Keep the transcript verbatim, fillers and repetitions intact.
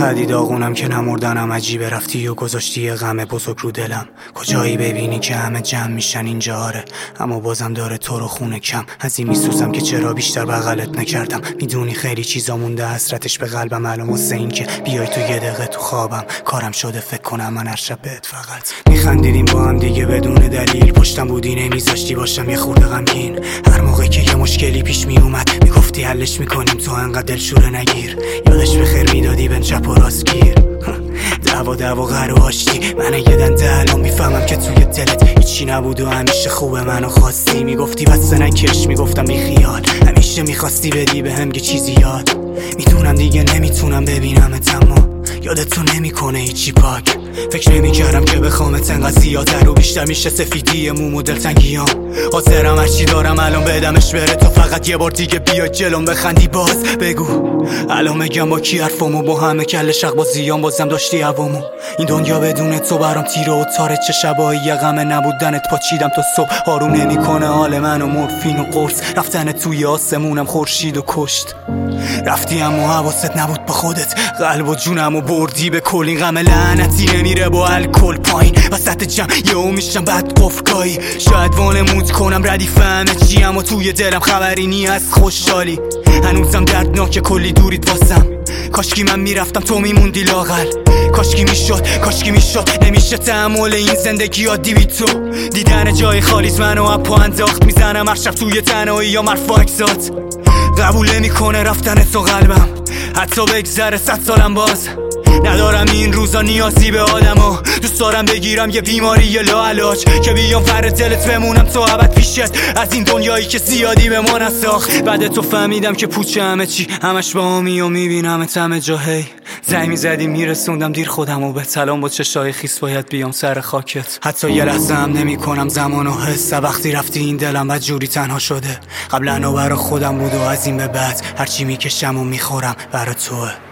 انقدی داغونم که نمردنم عجیبه. رفتی و گذاشتی یه غم بزرگ رو دلم. کجایی ببینی که همه جمع میشن اینجا آره، اما بازم داره تو رو خونه کم. از این میسوزم که چرا بیشتر بغلت نکردم. میدونی خیلی چیزا مونده حسرتش به قلبم. الان واسه این که بیای تو یه دقیقه تو خوابم کارم شده فکر کنم من هر شب بهت فقط میخندیدیم با هم دیگه بدون دلیل. پشتم بودی نمیذاشتی باشم یه خورده غمگین. هر موقع که یه مشکلی پیش میومد میگفتی حلش میکنیم تو انقدر دلشوره نگیر. یادش بخیر میدادی بهم چپ و راست گیر. دعوا دعوا غر و آشتی من یه دنده الان میفهمم که توی دلت هیچی نبود و همیشه خوبه منو خواستی. میگفتی بسته نکش میگفتم بی خیال. همیشه میخواستی بدی به هم یه چیزی یاد. میدونم دیگه نمیتونم ببینمت اما یادتو نمیکنه هیچی پاک. فکر نمیکردم که بخوامت انقدر زیادتر و بیشتر میشه سفیدی موم و دلتنگیام. خاطرم هرچی دارم الان بدمش بره تو فقط یه بار دیگه بیا جلوم بخندی باز بگو. الان میگم با کی حرفمو با همه کل شق بازیام بازم داشتی هوامو. این دنیا بدون تو برام تیره و تاره. چه شبایی یه غم نبودنت پاچیدم تا صبح. آروم نمیکنه حال منو مورفین و قرص. رفتن توی آسمونم خورشید و کشت. رفتی اما حواست نبود با خودت. قلب و جونمو بردی به کل. این غم لعنتی نمیره با الکل پایین وسط جمع یهو میشم بعد قفکایی. شاید وانمود کنم ردیف همه چی اما توی دلم خبری نی از خوشحالی. هنوزم دردناک کلی دوریت واسم. کاشکی من میرفتم تو میموندی لاغل. کاشکی میشد کاشکی میشد نمیشه تحمل این زندگی عادی بی تو. دیدن جای خالیت منو اپا انداخت. میزنم هر شب توی تنهایی یا مرفا اکسات. قبول نمیکنه رفتن تو قلبم حتی بگذره صد سالم باز. ندارم این روزا نیازی به آدمو. دوست دارم بگیرم یه بیماری یه لاعلاج که بیام فر دلت بمونم تو ابد پیشت. از این دنیایی که زیادی به ما نساخت. بعد تو فهمیدم که پوچه همه چی همش با همی و میبینمت همه جا. هی زنگ میزدی میرسوندم دیر خودمو به تلام. با چشای خیس باید بیام سر خاکت. حتی یه لحظه هم نمیکنم زمانو حس. وقتی رفتی این دلم بد جوری تنها شده. قبلا برا خودم بود و از این به بعد هرچی میکشم و میخورم برا توه.